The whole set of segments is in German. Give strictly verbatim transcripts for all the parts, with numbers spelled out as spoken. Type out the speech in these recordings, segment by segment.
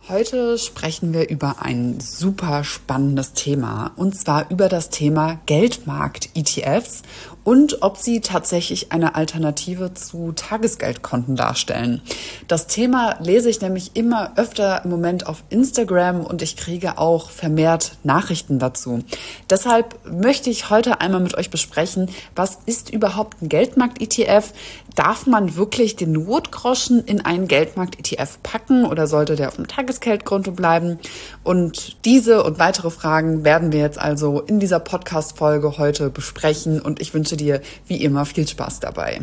Heute sprechen wir über ein super spannendes Thema, und zwar über das Thema Geldmarkt-E T Fs und ob sie tatsächlich eine Alternative zu Tagesgeldkonten darstellen. Das Thema lese ich nämlich immer öfter im Moment auf Instagram und ich kriege auch vermehrt Nachrichten dazu. Deshalb möchte ich heute einmal mit euch besprechen, was ist überhaupt ein Geldmarkt-E T F? Darf man wirklich den Notgroschen in einen Geldmarkt-E T F packen oder sollte der auf dem Tagesgeldkonto bleiben? Und diese und weitere Fragen werden wir jetzt also in dieser Podcast-Folge heute besprechen und ich wünsche dir wie immer viel Spaß dabei.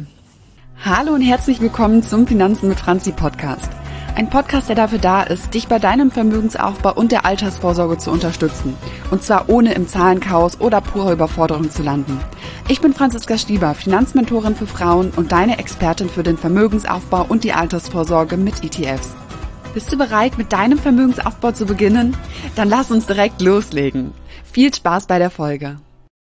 Hallo und herzlich willkommen zum Finanzen mit Franzi Podcast. Ein Podcast, der dafür da ist, dich bei deinem Vermögensaufbau und der Altersvorsorge zu unterstützen. Und zwar ohne im Zahlenchaos oder purer Überforderung zu landen. Ich bin Franziska Stieber, Finanzmentorin für Frauen und deine Expertin für den Vermögensaufbau und die Altersvorsorge mit E T Fs. Bist du bereit, mit deinem Vermögensaufbau zu beginnen? Dann lass uns direkt loslegen. Viel Spaß bei der Folge.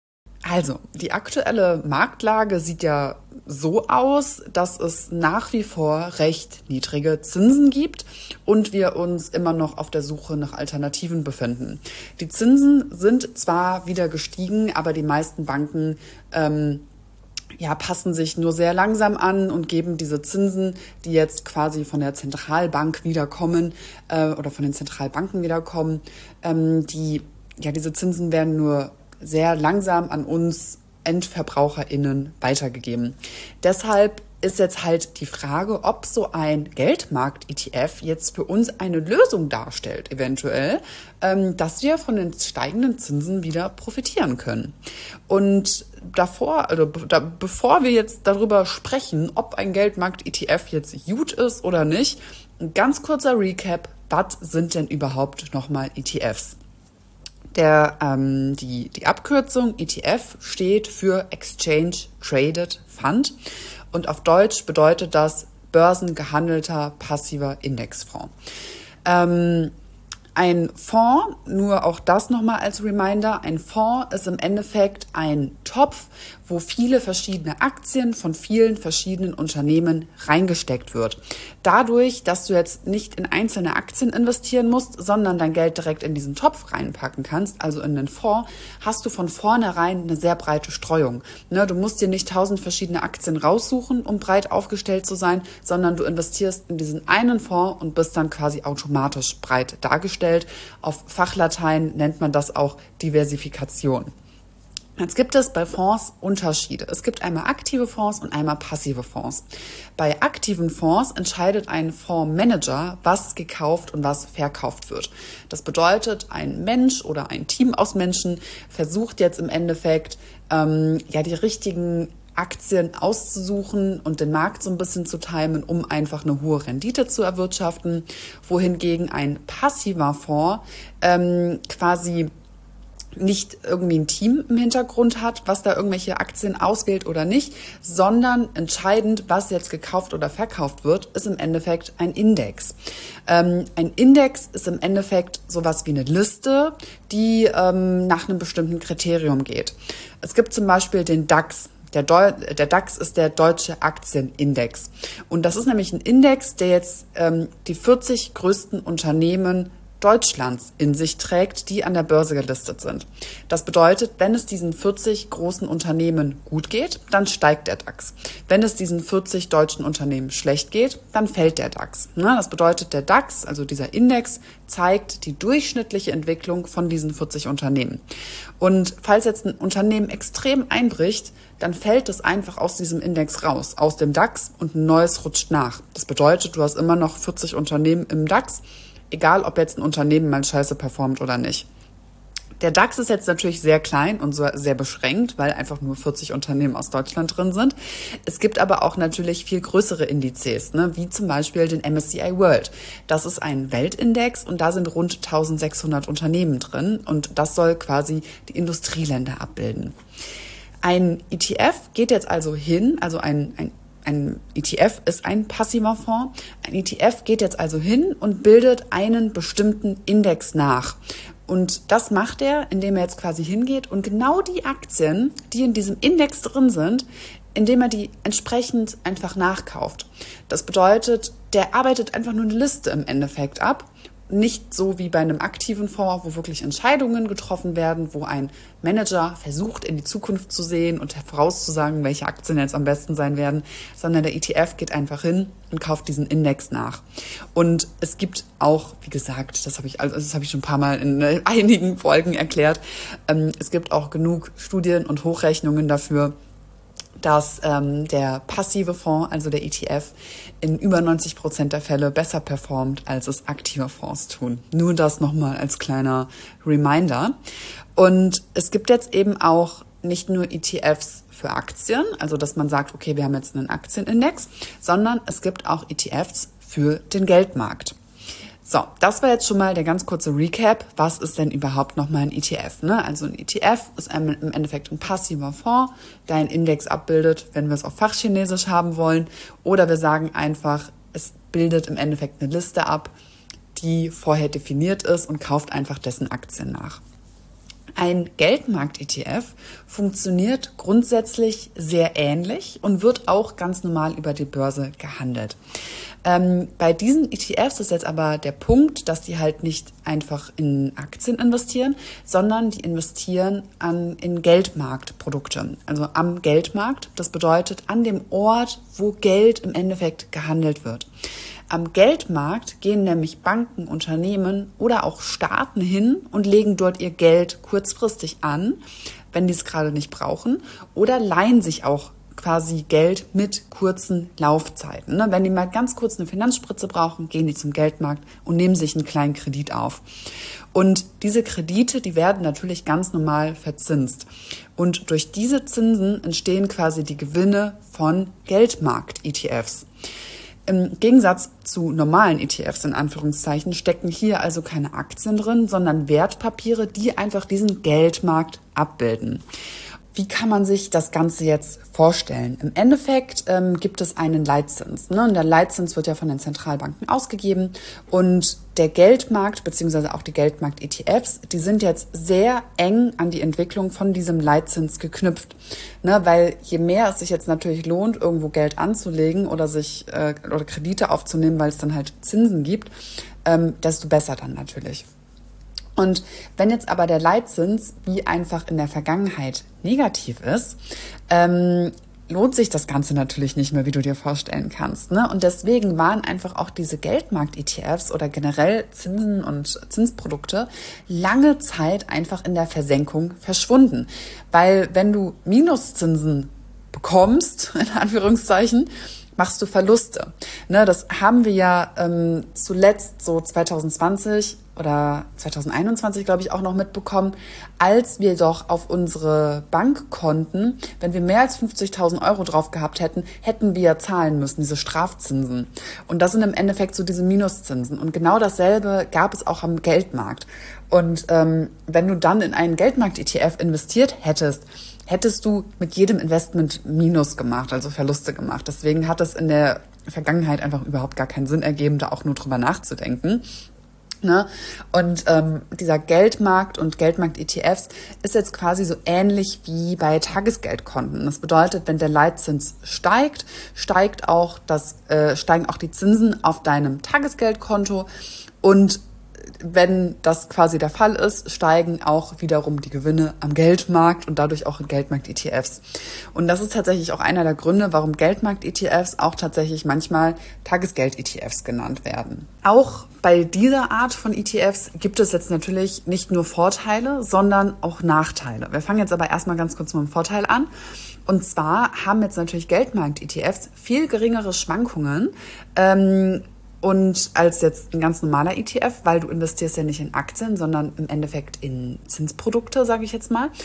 Also, die aktuelle Marktlage sieht ja so aus, dass es nach wie vor recht niedrige Zinsen gibt und wir uns immer noch auf der Suche nach Alternativen befinden. Die Zinsen sind zwar wieder gestiegen, aber die meisten Banken ähm, ja, passen sich nur sehr langsam an und geben diese Zinsen, die jetzt quasi von der Zentralbank wiederkommen äh, oder von den Zentralbanken wiederkommen, ähm, die ja diese Zinsen werden nur sehr langsam an uns EndverbraucherInnen weitergegeben. Deshalb ist jetzt halt die Frage, ob so ein Geldmarkt-E T F jetzt für uns eine Lösung darstellt, eventuell, ähm, dass wir von den steigenden Zinsen wieder profitieren können. Und davor, also da, bevor wir jetzt darüber sprechen, ob ein Geldmarkt-E T F jetzt gut ist oder nicht, ein ganz kurzer Recap: Was sind denn überhaupt nochmal E T Fs? Der, ähm, die, die Abkürzung E T F steht für Exchange Traded Fund und auf Deutsch bedeutet das börsengehandelter passiver Indexfonds. Ähm, ein Fonds, nur auch das nochmal als Reminder, ein Fonds ist im Endeffekt ein Topf, wo viele verschiedene Aktien von vielen verschiedenen Unternehmen reingesteckt wird. Dadurch, dass du jetzt nicht in einzelne Aktien investieren musst, sondern dein Geld direkt in diesen Topf reinpacken kannst, also in den Fonds, hast du von vornherein eine sehr breite Streuung. Ne, du musst dir nicht tausend verschiedene Aktien raussuchen, um breit aufgestellt zu sein, sondern du investierst in diesen einen Fonds und bist dann quasi automatisch breit dargestellt. Auf Fachlatein nennt man das auch Diversifikation. Jetzt gibt es bei Fonds Unterschiede. Es gibt einmal aktive Fonds und einmal passive Fonds. Bei aktiven Fonds entscheidet ein Fondsmanager, was gekauft und was verkauft wird. Das bedeutet, ein Mensch oder ein Team aus Menschen versucht jetzt im Endeffekt, ähm, ja, die richtigen Aktien auszusuchen und den Markt so ein bisschen zu timen, um einfach eine hohe Rendite zu erwirtschaften, wohingegen ein passiver Fonds ähm, quasi nicht irgendwie ein Team im Hintergrund hat, was da irgendwelche Aktien auswählt oder nicht, sondern entscheidend, was jetzt gekauft oder verkauft wird, ist im Endeffekt ein Index. Ähm, ein Index ist im Endeffekt sowas wie eine Liste, die ähm, nach einem bestimmten Kriterium geht. Es gibt zum Beispiel den DAX. Der, Deu- der DAX ist der Deutsche Aktienindex. Und das ist nämlich ein Index, der jetzt ähm, die vierzig größten Unternehmen Deutschlands in sich trägt, die an der Börse gelistet sind. Das bedeutet, wenn es diesen vierzig großen Unternehmen gut geht, dann steigt der DAX. Wenn es diesen vierzig deutschen Unternehmen schlecht geht, dann fällt der DAX. Das bedeutet, der DAX, also dieser Index, zeigt die durchschnittliche Entwicklung von diesen vierzig Unternehmen. Und falls jetzt ein Unternehmen extrem einbricht, dann fällt es einfach aus diesem Index raus, aus dem DAX, und ein neues rutscht nach. Das bedeutet, du hast immer noch vierzig Unternehmen im DAX, egal ob jetzt ein Unternehmen mal scheiße performt oder nicht. Der DAX ist jetzt natürlich sehr klein und so sehr beschränkt, weil einfach nur vierzig Unternehmen aus Deutschland drin sind. Es gibt aber auch natürlich viel größere Indizes, ne, wie zum Beispiel den M S C I World. Das ist ein Weltindex und da sind rund eintausendsechshundert Unternehmen drin und das soll quasi die Industrieländer abbilden. Ein E T F geht jetzt also hin, also ein, ein Ein E T F ist ein passiver Fonds. Ein E T F geht jetzt also hin und bildet einen bestimmten Index nach. Und das macht er, indem er jetzt quasi hingeht und genau die Aktien, die in diesem Index drin sind, indem er die entsprechend einfach nachkauft. Das bedeutet, der arbeitet einfach nur eine Liste im Endeffekt ab nicht so wie bei einem aktiven Fonds, wo wirklich Entscheidungen getroffen werden, wo ein Manager versucht, in die Zukunft zu sehen und vorauszusagen, welche Aktien jetzt am besten sein werden, sondern der E T F geht einfach hin und kauft diesen Index nach. Und es gibt auch, wie gesagt, das habe ich, also das habe ich schon ein paar Mal in einigen Folgen erklärt, ähm, es gibt auch genug Studien und Hochrechnungen dafür, dass ähm, der passive Fonds, also der E T F, in über neunzig Prozent der Fälle besser performt, als es aktive Fonds tun. Nur das nochmal als kleiner Reminder. Und es gibt jetzt eben auch nicht nur E T Fs für Aktien, also dass man sagt, okay, wir haben jetzt einen Aktienindex, sondern es gibt auch E T Fs für den Geldmarkt. So, das war jetzt schon mal der ganz kurze Recap. Was ist denn überhaupt nochmal ein E T F? Ne? Also ein E T F ist im Endeffekt ein passiver Fonds, der einen Index abbildet, wenn wir es auf Fachchinesisch haben wollen. Oder wir sagen einfach, es bildet im Endeffekt eine Liste ab, die vorher definiert ist und kauft einfach dessen Aktien nach. Ein Geldmarkt-E T F funktioniert grundsätzlich sehr ähnlich und wird auch ganz normal über die Börse gehandelt. Ähm, bei diesen E T Fs ist jetzt aber der Punkt, dass die halt nicht einfach in Aktien investieren, sondern die investieren an, in Geldmarktprodukte, also am Geldmarkt. Das bedeutet an dem Ort, wo Geld im Endeffekt gehandelt wird. Am Geldmarkt gehen nämlich Banken, Unternehmen oder auch Staaten hin und legen dort ihr Geld kurzfristig an, wenn die es gerade nicht brauchen, oder leihen sich auch quasi Geld mit kurzen Laufzeiten. Wenn die mal ganz kurz eine Finanzspritze brauchen, gehen die zum Geldmarkt und nehmen sich einen kleinen Kredit auf. Und diese Kredite, die werden natürlich ganz normal verzinst. Und durch diese Zinsen entstehen quasi die Gewinne von Geldmarkt-E T Fs. Im Gegensatz zu normalen E T Fs in Anführungszeichen stecken hier also keine Aktien drin, sondern Wertpapiere, die einfach diesen Geldmarkt abbilden. Wie kann man sich das Ganze jetzt vorstellen? Im Endeffekt ähm, gibt es einen Leitzins. Ne? Und der Leitzins wird ja von den Zentralbanken ausgegeben. Und der Geldmarkt bzw. auch die Geldmarkt-E T Fs, die sind jetzt sehr eng an die Entwicklung von diesem Leitzins geknüpft. Ne? Weil je mehr es sich jetzt natürlich lohnt, irgendwo Geld anzulegen oder sich äh, oder Kredite aufzunehmen, weil es dann halt Zinsen gibt, ähm, desto besser dann natürlich. Und wenn jetzt aber der Leitzins wie einfach in der Vergangenheit negativ ist, ähm, lohnt sich das Ganze natürlich nicht mehr, wie du dir vorstellen kannst. Ne? Und deswegen waren einfach auch diese Geldmarkt-E T Fs oder generell Zinsen und Zinsprodukte lange Zeit einfach in der Versenkung verschwunden. Weil wenn du Minuszinsen bekommst, in Anführungszeichen, machst du Verluste. Ne, das haben wir ja ähm, zuletzt so zwanzig zwanzig oder zwanzig einundzwanzig, glaube ich, auch noch mitbekommen, als wir doch auf unsere Bankkonten, wenn wir mehr als fünfzigtausend Euro drauf gehabt hätten, hätten wir zahlen müssen, diese Strafzinsen. Und das sind im Endeffekt so diese Minuszinsen. Und genau dasselbe gab es auch am Geldmarkt. Und ähm, wenn du dann in einen Geldmarkt-E T F investiert hättest, hättest du mit jedem Investment Minus gemacht, also Verluste gemacht. Deswegen hat es in der Vergangenheit einfach überhaupt gar keinen Sinn ergeben, da auch nur drüber nachzudenken. Ne? Und ähm, dieser Geldmarkt und Geldmarkt-E T Fs ist jetzt quasi so ähnlich wie bei Tagesgeldkonten. Das bedeutet, wenn der Leitzins steigt, steigt auch das, äh, steigen auch die Zinsen auf deinem Tagesgeldkonto, und wenn das quasi der Fall ist, steigen auch wiederum die Gewinne am Geldmarkt und dadurch auch in Geldmarkt-E T Fs. Und das ist tatsächlich auch einer der Gründe, warum Geldmarkt-E T Fs auch tatsächlich manchmal Tagesgeld-E T Fs genannt werden. Auch bei dieser Art von E T Fs gibt es jetzt natürlich nicht nur Vorteile, sondern auch Nachteile. Wir fangen jetzt aber erstmal ganz kurz mit dem Vorteil an. Und zwar haben jetzt natürlich Geldmarkt-E T Fs viel geringere Schwankungen, ähm, Und als jetzt ein ganz normaler E T F, weil du investierst ja nicht in Aktien, sondern im Endeffekt in Zinsprodukte, sage ich jetzt mal.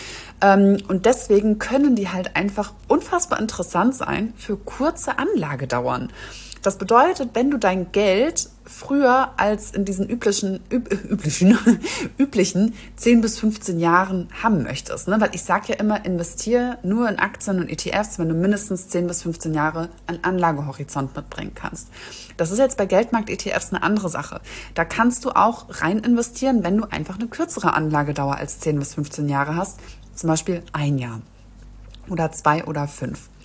Und deswegen können die halt einfach unfassbar interessant sein für kurze Anlagedauern. Das bedeutet, wenn du dein Geld früher als in diesen üblichen, üb, üblichen, üblichen zehn bis fünfzehn Jahren haben möchtest, ne? Weil ich sage ja immer, investiere nur in Aktien und E T Fs, wenn du mindestens zehn bis fünfzehn Jahre an Anlagehorizont mitbringen kannst. Das ist jetzt bei Geldmarkt-E T Fs eine andere Sache. Da kannst du auch rein investieren, wenn du einfach eine kürzere Anlagedauer als zehn bis fünfzehn Jahre hast, zum Beispiel ein Jahr oder zwei oder fünf.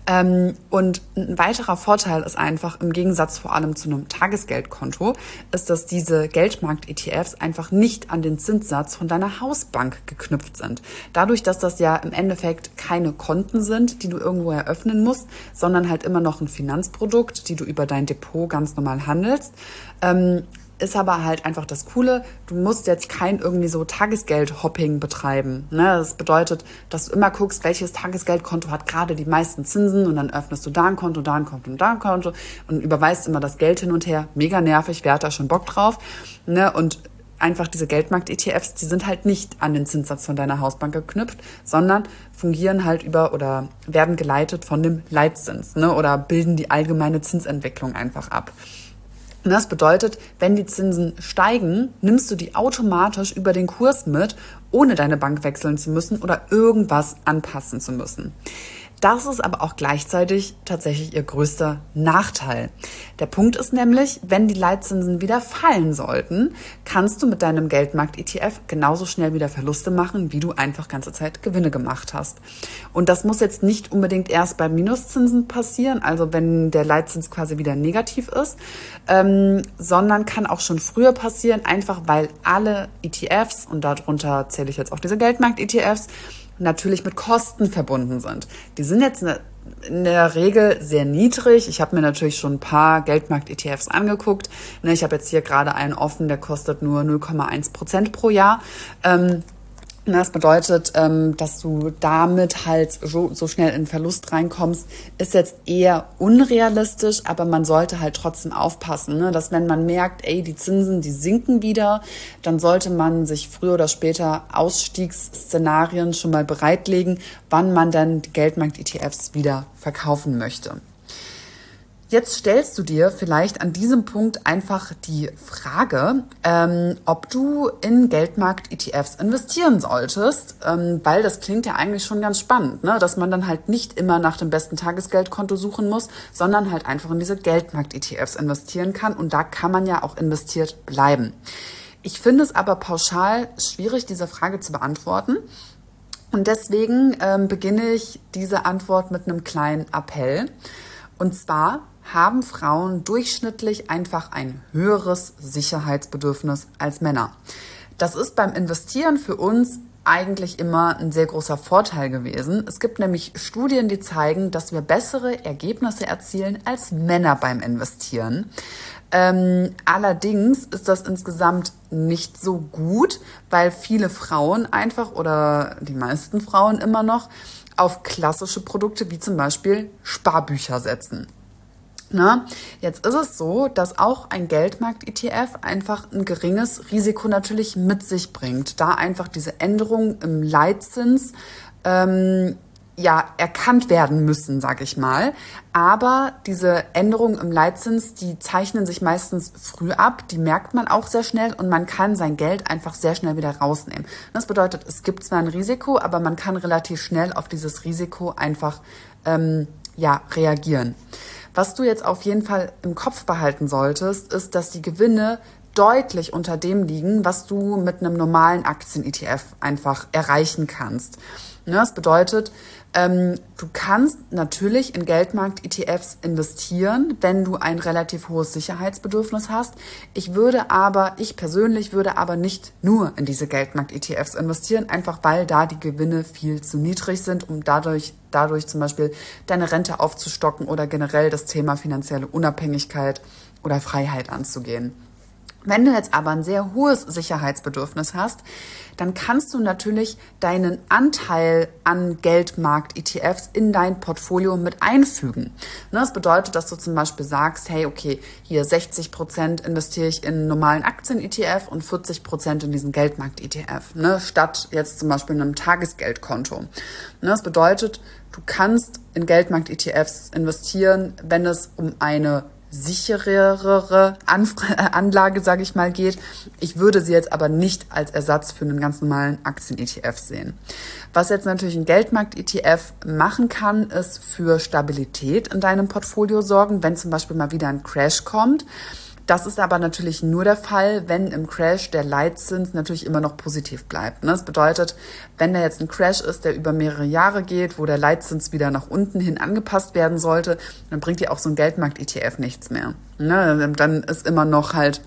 Ähm, und ein weiterer Vorteil ist einfach, im Gegensatz vor allem zu einem Tagesgeldkonto, ist, dass diese Geldmarkt-E T Fs einfach nicht an den Zinssatz von deiner Hausbank geknüpft sind. Dadurch, dass das ja im Endeffekt keine Konten sind, die du irgendwo eröffnen musst, sondern halt immer noch ein Finanzprodukt, die du über dein Depot ganz normal handelst, ähm, ist aber halt einfach das Coole, du musst jetzt kein irgendwie so Tagesgeld-Hopping betreiben. Ne? Das bedeutet, dass du immer guckst, welches Tagesgeldkonto hat gerade die meisten Zinsen und dann öffnest du da ein Konto, da ein Konto und da ein Konto und überweist immer das Geld hin und her. Mega nervig, wer hat da schon Bock drauf? Ne? Und einfach diese Geldmarkt-E T Fs, die sind halt nicht an den Zinssatz von deiner Hausbank geknüpft, sondern fungieren halt über oder werden geleitet von dem Leitzins, ne? Oder bilden die allgemeine Zinsentwicklung einfach ab. Und das bedeutet, wenn die Zinsen steigen, nimmst du die automatisch über den Kurs mit, ohne deine Bank wechseln zu müssen oder irgendwas anpassen zu müssen. Das ist aber auch gleichzeitig tatsächlich ihr größter Nachteil. Der Punkt ist nämlich, wenn die Leitzinsen wieder fallen sollten, kannst du mit deinem Geldmarkt-E T F genauso schnell wieder Verluste machen, wie du einfach ganze Zeit Gewinne gemacht hast. Und das muss jetzt nicht unbedingt erst bei Minuszinsen passieren, also wenn der Leitzins quasi wieder negativ ist, ähm, sondern kann auch schon früher passieren, einfach weil alle E T Fs, und darunter zähle ich jetzt auch diese Geldmarkt-E T Fs, natürlich mit Kosten verbunden sind. Die sind jetzt in der Regel sehr niedrig. Ich habe mir natürlich schon ein paar Geldmarkt-E T Fs angeguckt. Ich habe jetzt hier gerade einen offen, der kostet nur null Komma eins Prozent pro Jahr. Das bedeutet, dass du damit halt so schnell in Verlust reinkommst, ist jetzt eher unrealistisch, aber man sollte halt trotzdem aufpassen, dass wenn man merkt, ey, die Zinsen, die sinken wieder, dann sollte man sich früher oder später Ausstiegsszenarien schon mal bereitlegen, wann man dann die Geldmarkt-E T Fs wieder verkaufen möchte. Jetzt stellst du dir vielleicht an diesem Punkt einfach die Frage, ähm, ob du in Geldmarkt-E T Fs investieren solltest, ähm, weil das klingt ja eigentlich schon ganz spannend, ne? Dass man dann halt nicht immer nach dem besten Tagesgeldkonto suchen muss, sondern halt einfach in diese Geldmarkt-E T Fs investieren kann und da kann man ja auch investiert bleiben. Ich finde es aber pauschal schwierig, diese Frage zu beantworten. Und deswegen ähm, beginne ich diese Antwort mit einem kleinen Appell. Und zwar haben Frauen durchschnittlich einfach ein höheres Sicherheitsbedürfnis als Männer. Das ist beim Investieren für uns eigentlich immer ein sehr großer Vorteil gewesen. Es gibt nämlich Studien, die zeigen, dass wir bessere Ergebnisse erzielen als Männer beim Investieren. Ähm, allerdings ist das insgesamt nicht so gut, weil viele Frauen einfach oder die meisten Frauen immer noch auf klassische Produkte wie zum Beispiel Sparbücher setzen. Na, jetzt ist es so, dass auch ein Geldmarkt-E T F einfach ein geringes Risiko natürlich mit sich bringt, da einfach diese Änderungen im Leitzins ähm, ja erkannt werden müssen, sag ich mal. Aber diese Änderungen im Leitzins, die zeichnen sich meistens früh ab, die merkt man auch sehr schnell und man kann sein Geld einfach sehr schnell wieder rausnehmen. Das bedeutet, es gibt zwar ein Risiko, aber man kann relativ schnell auf dieses Risiko einfach ähm, ja reagieren. Was du jetzt auf jeden Fall im Kopf behalten solltest, ist, dass die Gewinne deutlich unter dem liegen, was du mit einem normalen Aktien-E T F einfach erreichen kannst. Das bedeutet, ähm, du kannst natürlich in Geldmarkt-E T Fs investieren, wenn du ein relativ hohes Sicherheitsbedürfnis hast. Ich würde aber, ich persönlich würde aber nicht nur in diese Geldmarkt-E T Fs investieren, einfach weil da die Gewinne viel zu niedrig sind, um dadurch, dadurch zum Beispiel deine Rente aufzustocken oder generell das Thema finanzielle Unabhängigkeit oder Freiheit anzugehen. Wenn du jetzt aber ein sehr hohes Sicherheitsbedürfnis hast, dann kannst du natürlich deinen Anteil an Geldmarkt-E T Fs in dein Portfolio mit einfügen. Das bedeutet, dass du zum Beispiel sagst, hey, okay, hier sechzig Prozent investiere ich in einen normalen Aktien-E T F und vierzig Prozent in diesen Geldmarkt-E T F, ne, statt jetzt zum Beispiel in einem Tagesgeldkonto. Das bedeutet, du kannst in Geldmarkt-E T Fs investieren, wenn es um eine sicherere Anlage, sage ich mal, geht. Ich würde sie jetzt aber nicht als Ersatz für einen ganz normalen Aktien-E T F sehen. Was jetzt natürlich ein Geldmarkt-E T F machen kann, ist für Stabilität in deinem Portfolio sorgen, wenn zum Beispiel mal wieder ein Crash kommt. Das ist aber natürlich nur der Fall, wenn im Crash der Leitzins natürlich immer noch positiv bleibt. Das bedeutet, wenn da jetzt ein Crash ist, der über mehrere Jahre geht, wo der Leitzins wieder nach unten hin angepasst werden sollte, dann bringt dir auch so ein Geldmarkt-E T F nichts mehr. Dann ist immer noch halt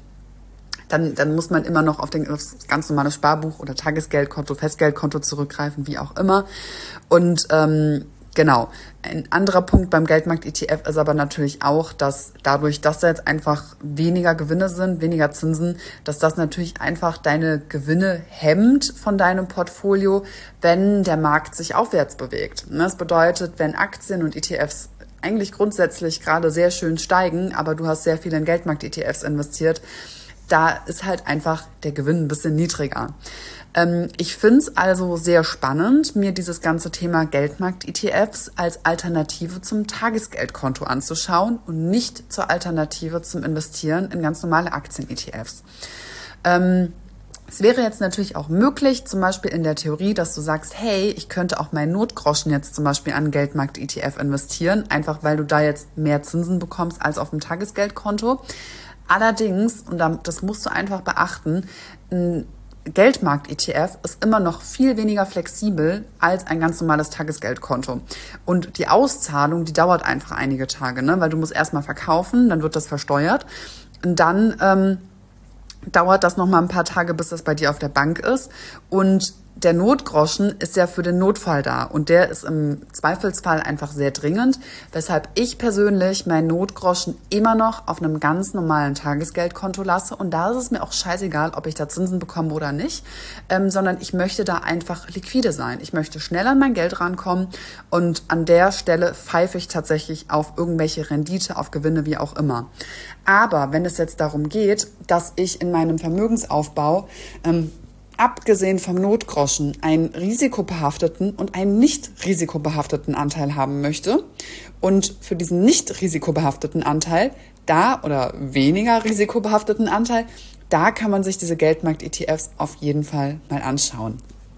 Dann, dann muss man immer noch auf, den, auf das ganz normale Sparbuch oder Tagesgeldkonto, Festgeldkonto zurückgreifen, wie auch immer. Und ähm, genau, ein anderer Punkt beim Geldmarkt-E T F ist aber natürlich auch, dass dadurch, dass da jetzt einfach weniger Gewinne sind, weniger Zinsen, dass das natürlich einfach deine Gewinne hemmt von deinem Portfolio, wenn der Markt sich aufwärts bewegt. Das bedeutet, wenn Aktien und E T Fs eigentlich grundsätzlich gerade sehr schön steigen, aber du hast sehr viel in Geldmarkt-E T Fs investiert, da ist halt einfach der Gewinn ein bisschen niedriger. Ähm, ich finde es also sehr spannend, mir dieses ganze Thema Geldmarkt-E T Fs als Alternative zum Tagesgeldkonto anzuschauen und nicht zur Alternative zum Investieren in ganz normale Aktien-E T Fs. Ähm, Es wäre jetzt natürlich auch möglich, zum Beispiel in der Theorie, dass du sagst, hey, ich könnte auch meinen Notgroschen jetzt zum Beispiel an Geldmarkt-E T F investieren, einfach weil du da jetzt mehr Zinsen bekommst als auf dem Tagesgeldkonto. Allerdings, und das musst du einfach beachten, ein Geldmarkt-E T F ist immer noch viel weniger flexibel als ein ganz normales Tagesgeldkonto. Und die Auszahlung, die dauert einfach einige Tage, ne? Weil du musst erstmal verkaufen, dann wird das versteuert und dann ähm, dauert das noch mal ein paar Tage, bis das bei dir auf der Bank ist. Und der Notgroschen ist ja für den Notfall da und der ist im Zweifelsfall einfach sehr dringend, weshalb ich persönlich meinen Notgroschen immer noch auf einem ganz normalen Tagesgeldkonto lasse und da ist es mir auch scheißegal, ob ich da Zinsen bekomme oder nicht, ähm, sondern ich möchte da einfach liquide sein. Ich möchte schnell an mein Geld rankommen und an der Stelle pfeife ich tatsächlich auf irgendwelche Rendite, auf Gewinne, wie auch immer. Aber wenn es jetzt darum geht, dass ich in meinem Vermögensaufbau ähm, abgesehen vom Notgroschen einen risikobehafteten und einen nicht risikobehafteten Anteil haben möchte und für diesen nicht risikobehafteten Anteil da oder weniger risikobehafteten Anteil, da kann man sich diese Geldmarkt-E T Fs auf jeden Fall mal anschauen.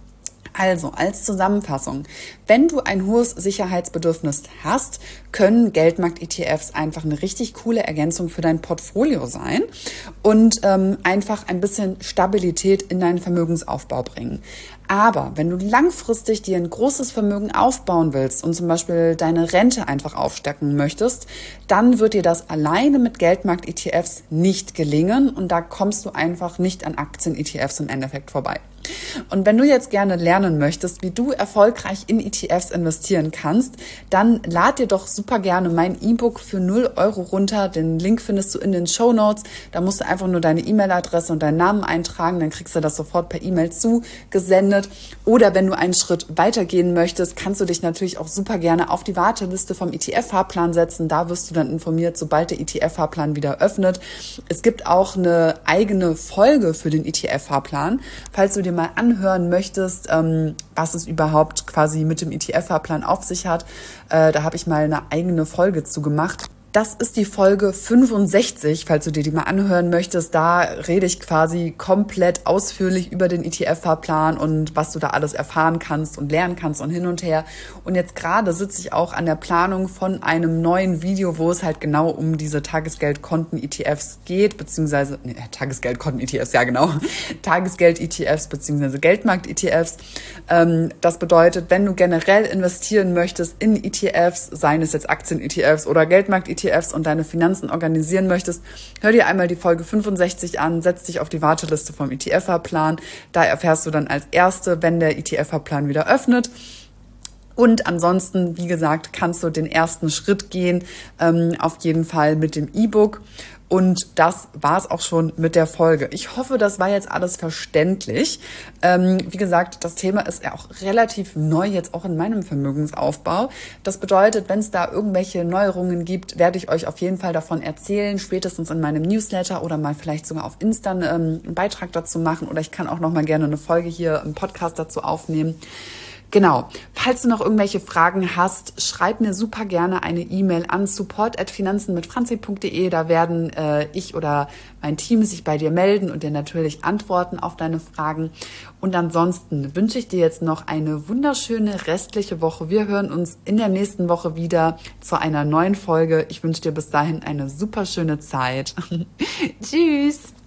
Also, als Zusammenfassung, wenn du ein hohes Sicherheitsbedürfnis hast, können Geldmarkt-E T Fs einfach eine richtig coole Ergänzung für dein Portfolio sein und ähm, einfach ein bisschen Stabilität in deinen Vermögensaufbau bringen. Aber wenn du langfristig dir ein großes Vermögen aufbauen willst und zum Beispiel deine Rente einfach aufstecken möchtest, dann wird dir das alleine mit Geldmarkt-E T Fs nicht gelingen und da kommst du einfach nicht an Aktien-E T Fs im Endeffekt vorbei. Und wenn du jetzt gerne lernen möchtest, wie du erfolgreich in E T Fs investieren kannst, dann lad dir doch super gerne mein E-Book für null Euro runter. Den Link findest du in den Shownotes. Da musst du einfach nur deine E-Mail-Adresse und deinen Namen eintragen, dann kriegst du das sofort per E-Mail zugesendet. Oder wenn du einen Schritt weitergehen möchtest, kannst du dich natürlich auch super gerne auf die Warteliste vom E T F-Fahrplan setzen. Da wirst du dann informiert, sobald der E T F-Fahrplan wieder öffnet. Es gibt auch eine eigene Folge für den E T F-Fahrplan, falls du dir mal anhören möchtest, ähm, was es überhaupt quasi mit dem E T F-Fahrplan auf sich hat. Äh, da habe ich mal eine eigene Folge zu gemacht. Das ist die Folge fünfundsechzig, falls du dir die mal anhören möchtest. Da rede ich quasi komplett ausführlich über den E T F-Fahrplan und was du da alles erfahren kannst und lernen kannst und hin und her. Und jetzt gerade sitze ich auch an der Planung von einem neuen Video, wo es halt genau um diese Tagesgeldkonten-E T Fs geht, beziehungsweise, nee, Tagesgeldkonten-E T Fs, ja genau, Tagesgeld-E T Fs, beziehungsweise Geldmarkt-E T Fs. Ähm, das bedeutet, wenn du generell investieren möchtest in E T Fs, seien es jetzt Aktien-E T Fs oder Geldmarkt-E T Fs und deine Finanzen organisieren möchtest, hör dir einmal die Folge fünfundsechzig an, setz dich auf die Warteliste vom E T F-Fahrplan. Da erfährst du dann als Erste, wenn der E T F-Fahrplan wieder öffnet. Und ansonsten, wie gesagt, kannst du den ersten Schritt gehen, ähm, auf jeden Fall mit dem E-Book. Und das war es auch schon mit der Folge. Ich hoffe, das war jetzt alles verständlich. Ähm, wie gesagt, das Thema ist ja auch relativ neu, jetzt auch in meinem Vermögensaufbau. Das bedeutet, wenn es da irgendwelche Neuerungen gibt, werde ich euch auf jeden Fall davon erzählen, spätestens in meinem Newsletter oder mal vielleicht sogar auf Insta ähm, einen Beitrag dazu machen. Oder ich kann auch noch mal gerne eine Folge hier im Podcast dazu aufnehmen. Genau. Falls du noch irgendwelche Fragen hast, schreib mir super gerne eine E-Mail an support at finanzen mit franzi punkt de. Da werden äh, ich oder mein Team sich bei dir melden und dir natürlich antworten auf deine Fragen. Und ansonsten wünsche ich dir jetzt noch eine wunderschöne restliche Woche. Wir hören uns in der nächsten Woche wieder zu einer neuen Folge. Ich wünsche dir bis dahin eine super schöne Zeit. Tschüss!